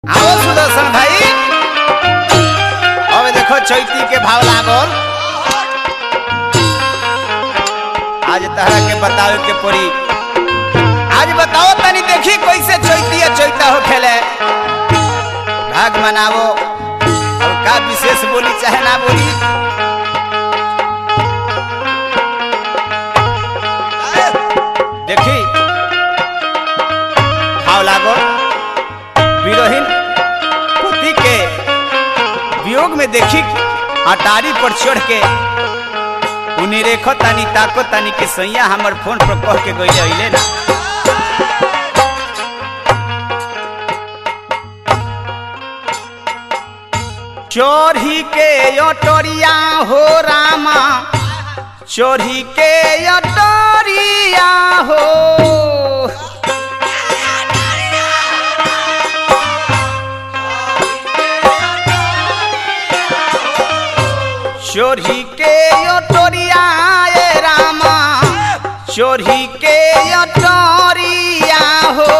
आओ सुदर्शन भाई, अब देखो चैती के भाव लागल। आज तहरा के बताओ के पड़ी, आज बताओ तनी देखी कैसे चैती या चैता हो खेले। भाग मनावो और का विशेष बोली चाहे ना बोली। देखी भाव लागल। विरहीन पति के वियोग में देखी अटारी पर चढ़ के उन्हें रेखो तानी ताको तानी के सैया हमर फोन पर कह के गई अइले ना। चोरी के अटरिया हो रामा, चोरी के अटरिया हो, चोरी के अटरिया ए रामा, चोरी के अटरिया हो।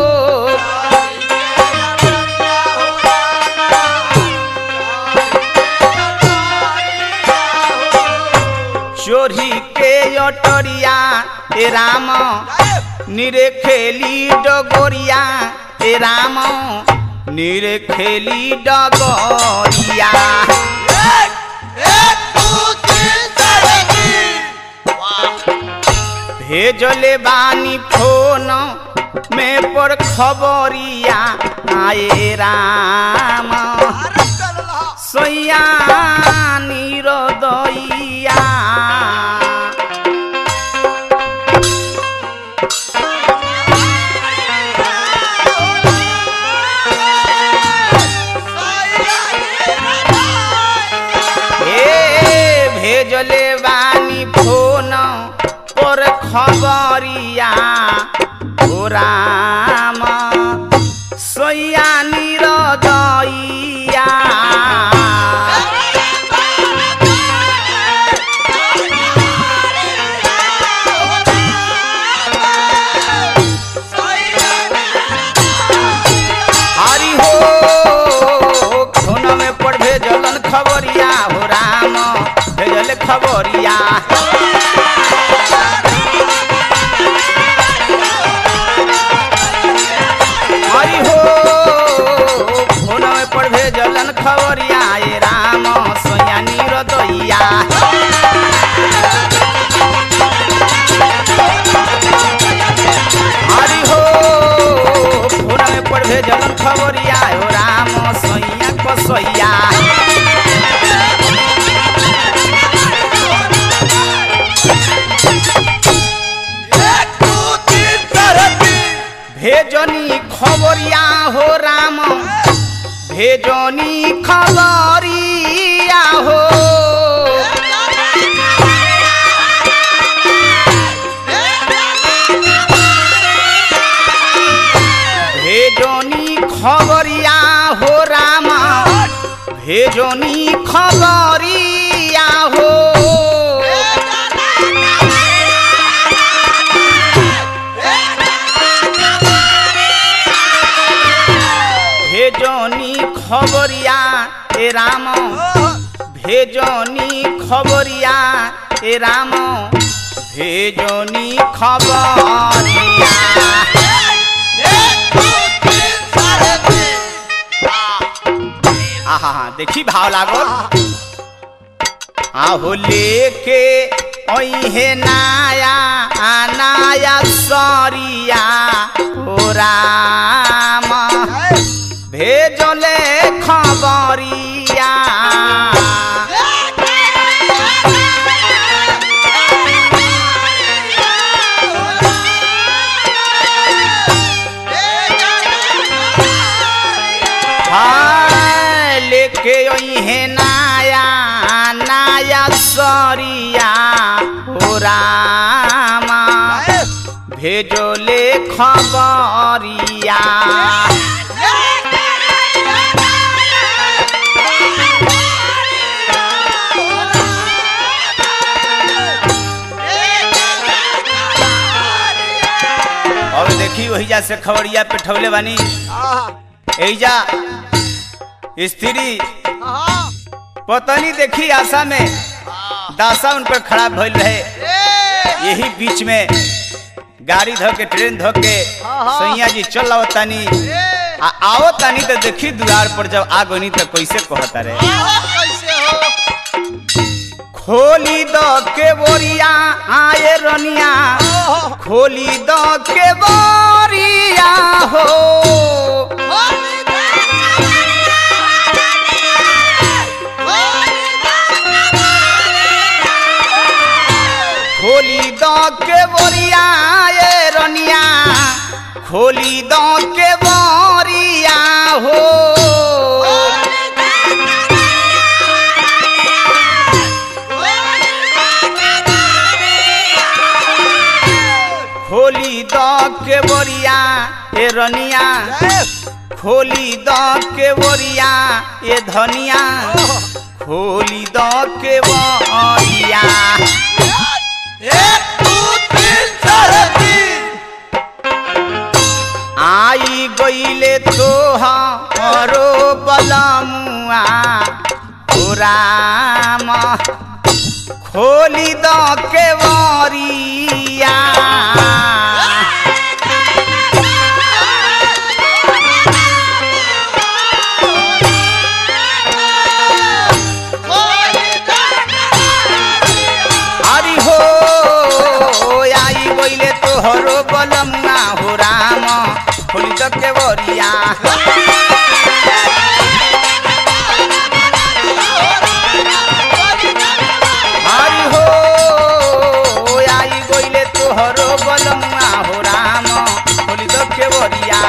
चोरी के अटरिया ए राम, निरे खेली डगोरिया ए राम, निरे खेली डगोरिया। भेजले बानी फोन में पर खबरिया आए राम, सैया निरदैया। भेजले बानी फोन पर खबरिया हो राम, सैया निरदैया। हरि हो फोन में पर भेजलन खबरिया हो राम, भेजल खबरिया। हरि हो फोन में पर भेजलन खबरिया ए राम, सैया निरदैया। हरि हो फोन में पर भेजलन खबरिया हो राम, सैया कसैया। भेजनी खबरिया हो राम, भेजनी खबरिया हो। भेजनी खबरिया हो राम, भेजनी खबरिया हो। भेजनी खबरिया ए राम, भेजनी खबरिया ए राम, भेजनी खबरिया। आहा देखी भाव लागल। आहो लेके ओहे नाया नाया सरिया हो राम, भेजले खबरिया। हाँ लेके ओहे नाया नाया सरिया हो राम, भेजले खबरिया। अब देखी वही जा से खबरिया पे ठवले बानी। एजा स्त्री पत्नी देखी आशा में दासा उन पर खड़ा भइल रहे। यही बीच में गाड़ी धो के ट्रेन धो के सैया जी चल आवतानी आवतानी तो देखी द्वार पर जब आगोनी तो कैसे कहता रहे खोली दो के बोरिया आए रनिया खोली दो के बोरिया हो खोली दो के बोरिया ये रनिया खोली दो के बोरिया हो खोली दो के बोरिया ये रनिया खोली दो के बोरिया ये धनिया खोली दो के बोरिया आई गईले तो हरो बलमुआ राम खोली दो के वरिया हरो बलमुआ हो राम खोली दो के बोरिया हरि हो आई गईले तो हरो बलमुआ हो राम खोली दो के बोरिया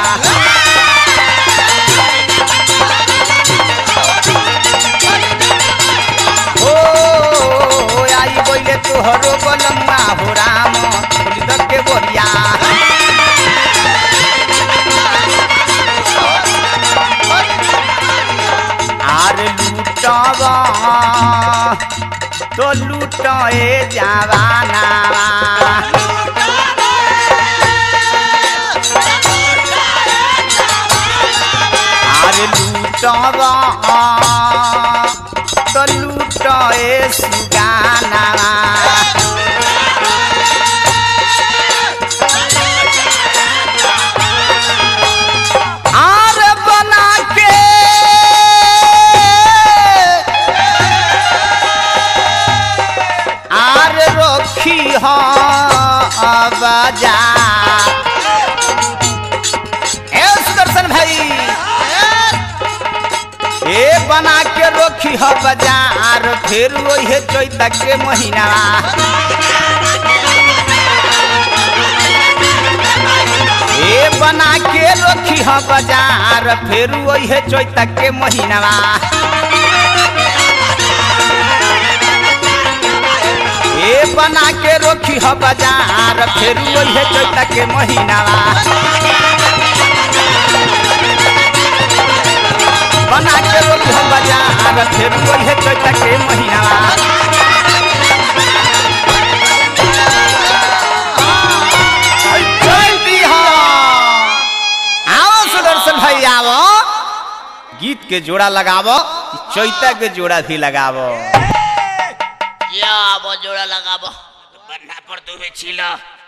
हो आई गईले तो हरो बलमुआ हो राम खोली दो के बोरिया आर लूटब तो लूटे जवाना आर लूटब तो लूटे सुगाना बजा सुदर्शन भाई ए बना के रोखी ह बाजार फिर वही चैत के महीना ए बना के रोखी ह बाजार फिर वही चैत के महीना ए बना के रोखी ह बाजार फिर वही चैत के महीना बना के रोखी ह बाजार फिर वही चैत के महीना आओ सुदर्शन भाई आओ गीत के जोड़ा लगावो चैता के जोड़ा भी लगावो या वो जोड़ा लगाबो बन्ना पर दुबे छिला